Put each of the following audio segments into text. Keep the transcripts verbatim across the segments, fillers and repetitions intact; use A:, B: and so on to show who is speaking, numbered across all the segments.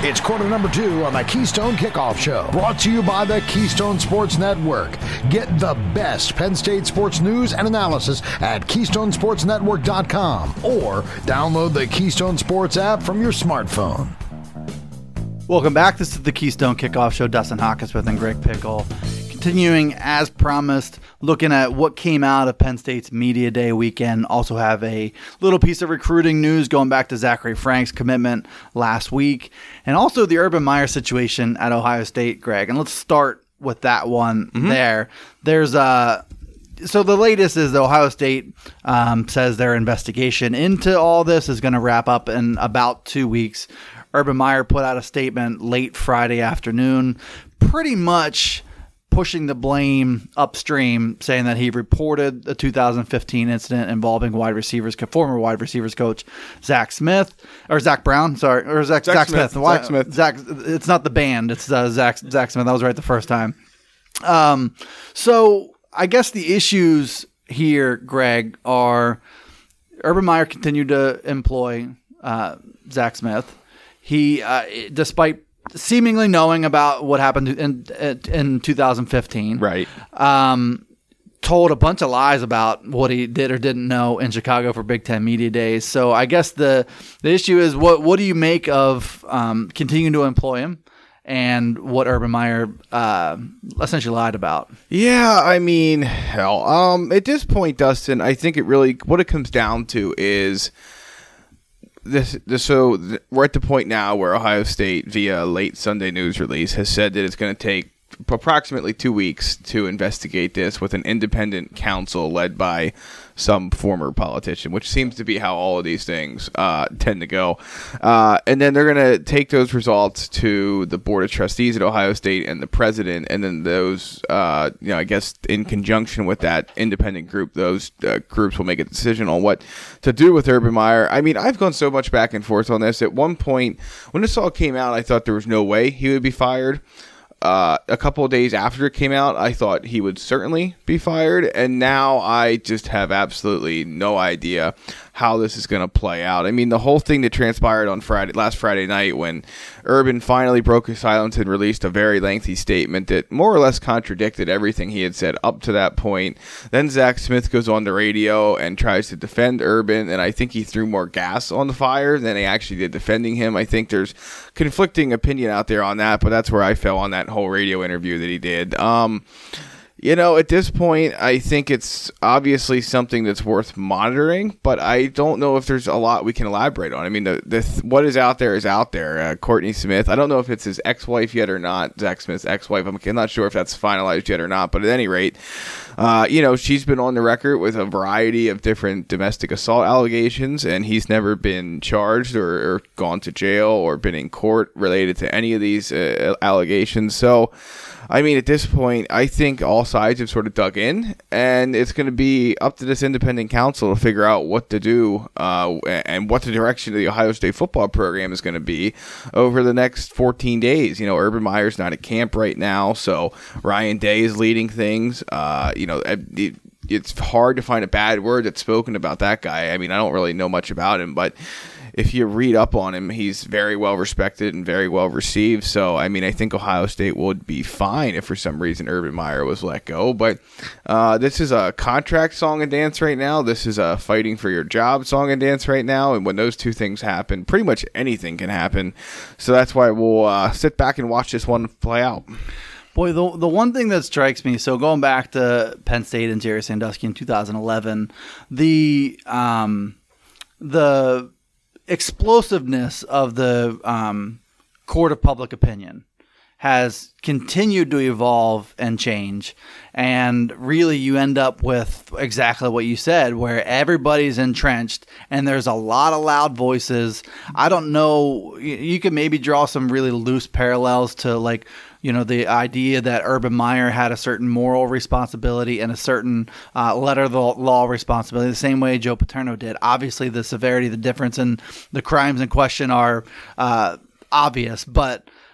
A: It's quarter number two on the Keystone Kickoff Show, brought to you by the Keystone Sports Network. Get the best Penn State sports news and analysis at keystone sports network dot com or download the Keystone Sports app from your smartphone.
B: Welcome back. This is the Keystone Kickoff Show. Dustin Hawkinsmith and Greg Pickle. Continuing as promised, looking at what came out of Penn State's Media Day weekend. Also have a little piece of recruiting news going back to Zachary Frank's commitment last week. And also the Urban Meyer situation at Ohio State, Greg. And let's start with that one mm-hmm. there. There's a... So the latest is that Ohio State um, says their investigation into all this is going to wrap up in about two weeks. Urban Meyer put out a statement late Friday afternoon, pretty much pushing the blame upstream, saying that he reported the two thousand fifteen incident involving wide receivers, former wide receivers coach Zach Smith, or Zach Brown, sorry, or Zach, Zach, Zach Smith.
C: Smith.
B: Why,
C: Zach Smith.
B: Zach, it's not the band, it's uh, Zach, Zach Smith. That was right the first time. Um, so I guess the issues here, Greg, are Urban Meyer continued to employ uh, Zach Smith. He, uh, despite seemingly knowing about what happened in in two thousand fifteen,
C: right,
B: um, told a bunch of lies about what he did or didn't know in Chicago for Big Ten Media Days. So I guess the the issue is what what do you make of um, continuing to employ him and what Urban Meyer uh, essentially lied about?
C: Yeah, I mean, hell, um, at this point, Dustin, I think it really what it comes down to is. This, this, so th- we're at the point now where Ohio State, via a late Sunday news release, has said that it's going to take approximately two weeks to investigate this with an independent counsel led by some former politician, which seems to be how all of these things uh, tend to go. Uh, and then they're going to take those results to the Board of Trustees at Ohio State and the president, and then those, uh, you know, I guess in conjunction with that independent group, those uh, groups will make a decision on what to do with Urban Meyer. I mean, I've gone so much back and forth on this. At one point, when this all came out, I thought there was no way he would be fired. Uh, a couple of days after it came out, I thought he would certainly be fired, and now I just have absolutely no idea how this is going to play out. I mean, the whole thing that transpired on Friday, last Friday night, when Urban finally broke his silence and released a very lengthy statement that more or less contradicted everything he had said up to that point. Then Zach Smith goes on the radio and tries to defend Urban, and I think he threw more gas on the fire than he actually did defending him. I think there's conflicting opinion out there on that, but that's where I fell on that whole radio interview that he did. Um, you know, at this point, I think it's obviously something that's worth monitoring, but I don't know if there's a lot we can elaborate on. I mean, the, the what is out there is out there. Uh, Courtney Smith, I don't know if it's his ex-wife yet or not, Zach Smith's ex-wife. I'm, I'm not sure if that's finalized yet or not, but at any rate, uh, you know, she's been on the record with a variety of different domestic assault allegations, and he's never been charged or, or gone to jail or been in court related to any of these uh, allegations. So, I mean, at this point, I think all sides have sort of dug in, and it's going to be up to this independent counsel to figure out what to do uh, and what the direction of the Ohio State football program is going to be over the next fourteen days. You know, Urban Meyer's not at camp right now, so Ryan Day is leading things. Uh, you know, it, it's hard to find a bad word that's spoken about that guy. I mean, I don't really know much about him, but if you read up on him, he's very well respected and very well received. So, I mean, I think Ohio State would be fine if for some reason Urban Meyer was let go. But uh, this is a contract song and dance right now. This is a fighting for your job song and dance right now. And when those two things happen, pretty much anything can happen. So that's why we'll uh, sit back and watch this one play out.
B: Boy, the the one thing that strikes me, so going back to Penn State and Jerry Sandusky in two thousand eleven, the um, the explosiveness of the um, court of public opinion has continued to evolve and change. And really you end up with exactly what you said, where everybody's entrenched and there's a lot of loud voices. I don't know. You could maybe draw some really loose parallels to, like, you know, the idea that Urban Meyer had a certain moral responsibility and a certain uh, letter of the law responsibility, the same way Joe Paterno did. Obviously, the severity, the difference in the crimes in question are uh, obvious, but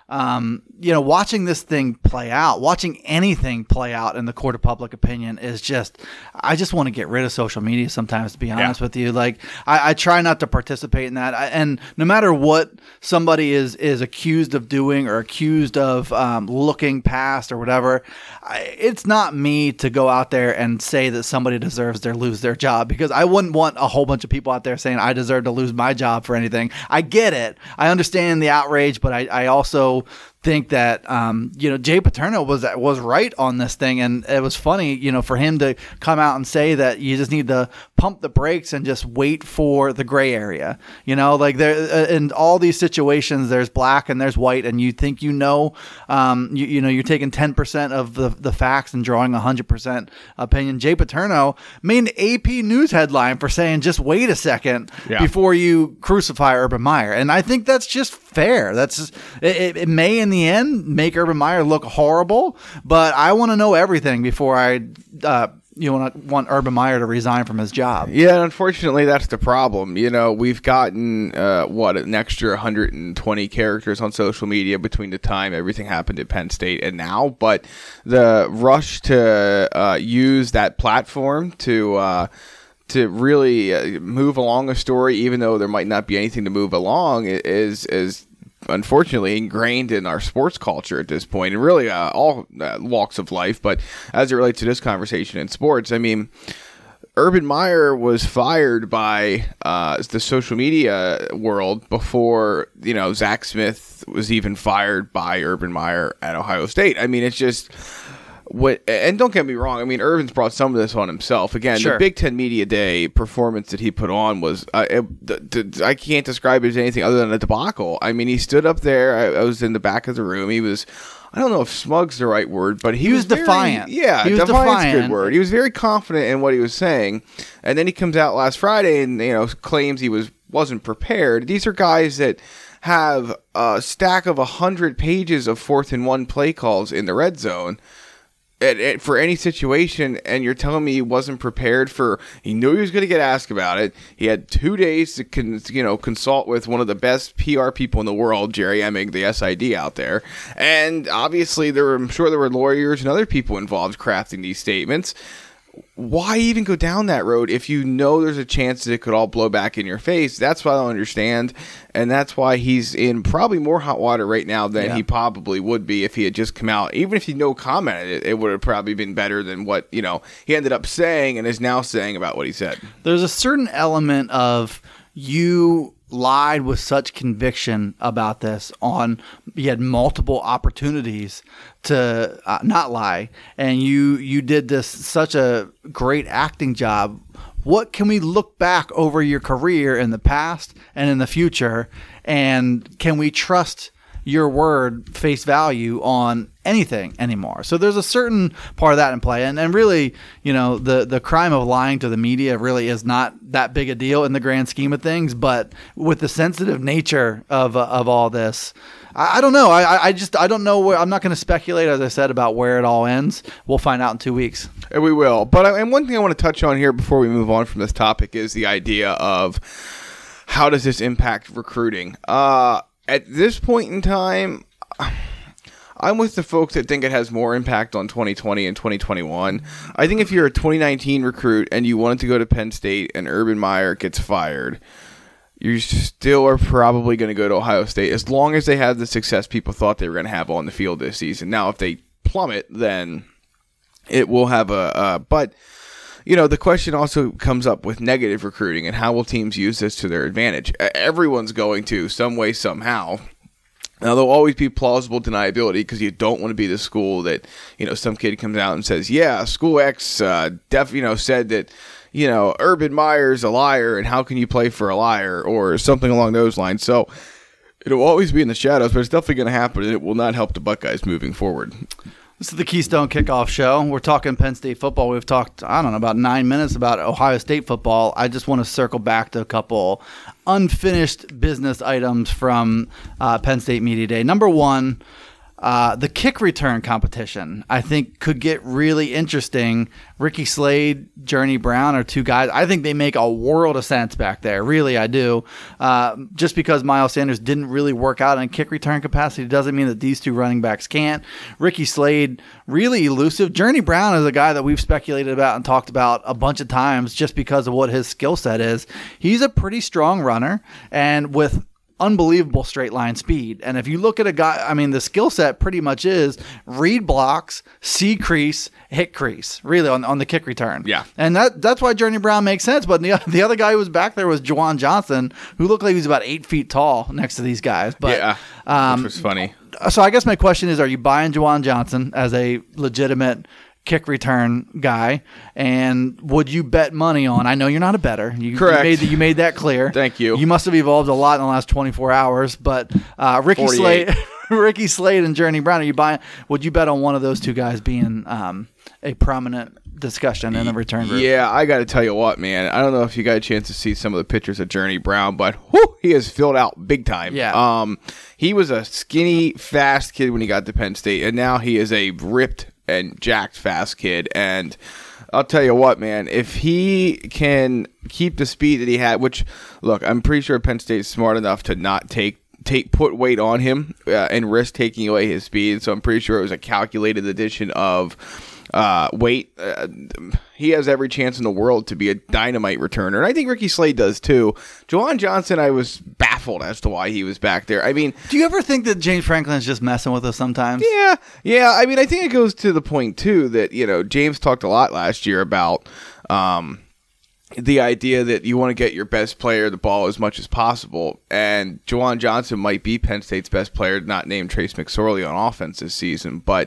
B: Um, you know, watching this thing play out, watching anything play out in the court of public opinion is just, I just want to get rid of social media sometimes, to be honest yeah. with you. Like, I, I try not to participate in that. I, and no matter what somebody is, is accused of doing or accused of um, looking past or whatever, I, it's not me to go out there and say that somebody deserves to lose their job, because I wouldn't want a whole bunch of people out there saying I deserve to lose my job for anything. I get it. I understand the outrage, but I, I also think that um, you know, Jay Paterno was was right on this thing, and it was funny, you know, for him to come out and say that you just need to pump the brakes and just wait for the gray area. You know, like there uh, in all these situations, there's black and there's white, and you think you know, um, you, you know, you're taking ten percent of the the facts and drawing one hundred percent opinion. Jay Paterno made an A P News headline for saying just wait a second yeah. before you crucify Urban Meyer, and I think that's just fair. That's just, it, it may in the end make Urban Meyer look horrible, but I want to know everything before I uh, you know, want, want Urban Meyer to resign from his job.
C: Yeah, unfortunately, that's the problem. You know, we've gotten, uh, what, an extra one hundred twenty characters on social media between the time everything happened at Penn State and now, but the rush to uh, use that platform to uh, to really uh, move along a story, even though there might not be anything to move along, is is unfortunately ingrained in our sports culture at this point, and really uh, all uh, walks of life. But as it relates to this conversation in sports, I mean, Urban Meyer was fired by uh, the social media world before, you know, Zach Smith was even fired by Urban Meyer at Ohio State. I mean, it's just what, and don't get me wrong, I mean, Urban's brought some of this on himself. Again, sure. The Big Ten Media Day performance that he put on was, uh, it, the, the, I can't describe it as anything other than a debacle. I mean, he stood up there. I, I was in the back of the room. He was, I don't know if smug's the right word, but he,
B: he was,
C: was
B: defiant.
C: Very, yeah,
B: he was
C: defiant's
B: defiant.
C: a good word. He was very confident in what he was saying. And then he comes out last Friday and, you know, claims he was, wasn't prepared. These are guys that have a stack of one hundred pages of fourth and one play calls in the red zone At, at, for any situation, and you're telling me he wasn't prepared for, he knew he was going to get asked about it. He had two days to con, you know consult with one of the best P R people in the world, Jerry Emming, the S I D out there. And obviously, there were, I'm sure there were lawyers and other people involved crafting these statements. Why even go down that road if you know there's a chance that it could all blow back in your face? That's what I don't understand, and that's why he's in probably more hot water right now than yeah. he probably would be if he had just come out. Even if he no commented, it, it would have probably been better than what, you know, he ended up saying and is now saying about what he said.
B: There's a certain element of you lied with such conviction about this on, you had multiple opportunities to uh, not lie, and you you did this such a great acting job. What can we look back over your career in the past and in the future, and can we trust your word face value on anything anymore? So there's a certain part of that in play, and, and really, you know, the the crime of lying to the media really is not that big a deal in the grand scheme of things, but with the sensitive nature of uh, of all this, I, I don't know. I I just I don't know where, I'm not going to speculate, as I said, about where it all ends. We'll find out in two weeks.
C: And we will. But I, and one thing I want to touch on here before we move on from this topic is the idea of how does this impact recruiting? Uh At this point in time, I'm with the folks that think it has more impact on twenty twenty and twenty twenty-one. I think if you're a twenty nineteen recruit and you wanted to go to Penn State and Urban Meyer gets fired, you still are probably going to go to Ohio State as long as they have the success people thought they were going to have on the field this season. Now, if they plummet, then it will have a uh, – but – you know, the question also comes up with negative recruiting and how will teams use this to their advantage? Everyone's going to, some way, somehow. Now, there'll always be plausible deniability because you don't want to be the school that, you know, some kid comes out and says, yeah, school X uh, def, you know, said that, you know, Urban Meyer's a liar and how can you play for a liar or something along those lines. So it'll always be in the shadows, but it's definitely going to happen, and it will not help the Buckeyes moving forward.
B: This is the Keystone Kickoff Show. We're talking Penn State football. We've talked, I don't know, about nine minutes about Ohio State football. I just want to circle back to a couple unfinished business items from uh, Penn State Media Day. Number one, Uh, the kick return competition, I think, could get really interesting. Ricky Slade, Journey Brown are two guys. I think they make a world of sense back there. Really, I do. Uh, just because Miles Sanders didn't really work out in kick return capacity doesn't mean that these two running backs can't. Ricky Slade, really elusive. Journey Brown is a guy that we've speculated about and talked about a bunch of times just because of what his skill set is. He's a pretty strong runner, and with unbelievable straight line speed. And if you look at a guy, I mean, the skill set pretty much is read blocks, see crease, hit crease, really on, on the kick return.
C: Yeah.
B: And that that's why Journey Brown makes sense. But the, the other guy who was back there was Juwan Johnson, who looked like he was about eight feet tall next to these guys. But,
C: yeah,
B: um,
C: which was funny.
B: So I guess my question is, are you buying Juwan Johnson as a legitimate kick return guy, and would you bet money on? I know you're not a bettor. You,
C: Correct.
B: You made, you made that clear.
C: Thank you.
B: You must have evolved a lot in the last twenty-four hours. But uh, Ricky Slade, Ricky Slade, and Journey Brown, are you buying? Would you bet on one of those two guys being um, a prominent discussion in the return group?
C: Yeah, I got to tell you what, man. I don't know if you got a chance to see some of the pictures of Journey Brown, but whew, he has filled out big time.
B: Yeah.
C: Um, he was a skinny, fast kid when he got to Penn State, and now he is a ripped and jacked fast kid. And I'll tell you what, man, if he can keep the speed that he had, which, look, I'm pretty sure Penn State's smart enough to not take take put weight on him uh, and risk taking away his speed. So I'm pretty sure it was a calculated addition of uh, weight. Uh, he has every chance in the world to be a dynamite returner. And I think Ricky Slade does too. Juwan Johnson, I was baffled as to why he was back there. I mean,
B: do you ever think that James Franklin's just messing with us sometimes?
C: Yeah. Yeah. I mean, I think it goes to the point too that, you know, James talked a lot last year about, um, the idea that you want to get your best player the ball as much as possible. And Juwan Johnson might be Penn State's best player, not named Trace McSorley on offense this season, but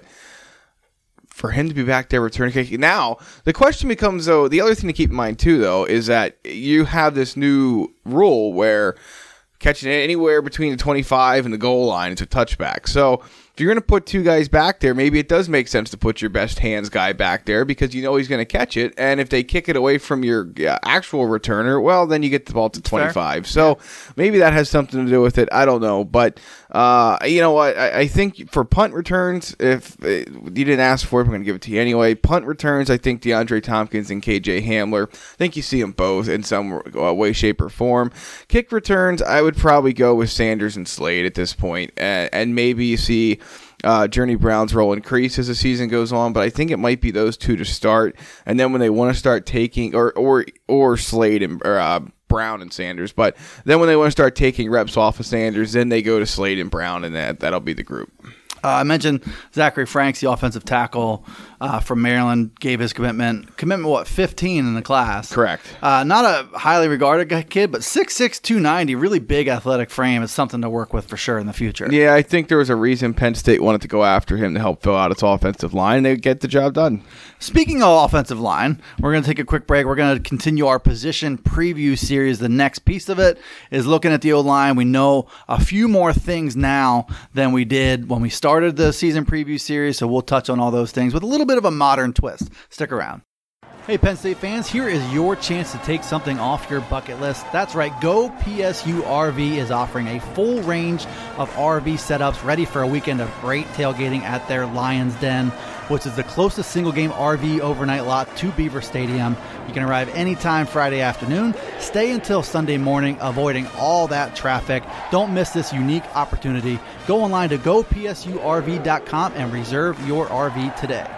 C: for him to be back there returning kick. Now, the question becomes, though, the other thing to keep in mind, too, though, is that you have this new rule where catching it anywhere between the twenty-five and the goal line is a touchback. So if you're going to put two guys back there, maybe it does make sense to put your best hands guy back there because you know he's going to catch it. And if they kick it away from your uh, actual returner, well, then you get the ball to twenty-five. Fair. So yeah. Maybe that has something to do with it. I don't know. But uh, you know what? I, I think for punt returns, if uh, you didn't ask for it, I'm going to give it to you anyway. Punt returns, I think DeAndre Tompkins and K J Hamler, I think you see them both in some uh, way, shape, or form. Kick returns, I would probably go with Sanders and Slade at this point. And, and maybe you see Uh, Journey Brown's role increase as the season goes on, but I think it might be those two to start, and then when they want to start taking, or or or Slade and or, uh, Brown and Sanders, but then when they want to start taking reps off of Sanders, then they go to Slade and Brown, and that that'll be the group.
B: Uh, I mentioned Zachary Franks, the offensive tackle uh, from Maryland, gave his commitment. Commitment, what, fifteen in the class?
C: Correct.
B: Uh, not a highly regarded kid, but six six, two ninety, really big athletic frame. Is something to work with for sure in the future.
C: Yeah, I think there was a reason Penn State wanted to go after him to help fill out its offensive line. They would get the job done.
B: Speaking of offensive line, we're going to take a quick break. We're going to continue our position preview series. The next piece of it is looking at the O-line. We know a few more things now than we did when we started the season preview series, so we'll touch on all those things with a little bit of a modern twist. Stick around. Hey, Penn State fans, here is your chance to take something off your bucket list. That's right, Go P S U R V is offering a full range of R V setups ready for a weekend of great tailgating at their Lions Den, which is the closest single-game R V overnight lot to Beaver Stadium. You can arrive anytime Friday afternoon, stay until Sunday morning, avoiding all that traffic. Don't miss this unique opportunity. Go online to go P S U R V dot com and reserve your R V today.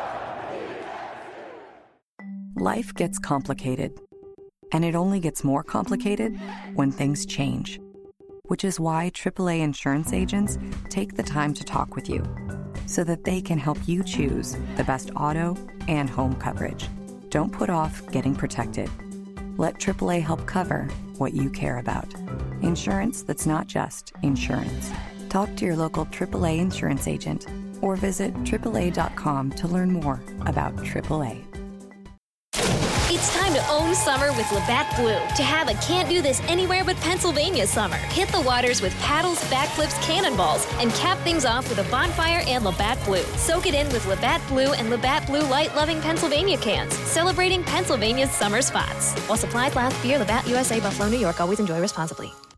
D: Life gets complicated, and it only gets more complicated when things change, which is why triple A insurance agents take the time to talk with you so that they can help you choose the best auto and home coverage. Don't put off getting protected. Let triple A help cover what you care about. Insurance that's not just insurance. Talk to your local triple A insurance agent or visit triple A dot com to learn more about triple A.
E: It's time to own summer with Labatt Blue. To have a can't do this anywhere but Pennsylvania summer. Hit the waters with paddles, backflips, cannonballs, and cap things off with a bonfire and Labatt Blue. Soak it in with Labatt Blue and Labatt Blue Light-loving Pennsylvania cans, celebrating Pennsylvania's summer spots. While supplies last, beer, Labatt U S A, Buffalo, New York. Always enjoy responsibly.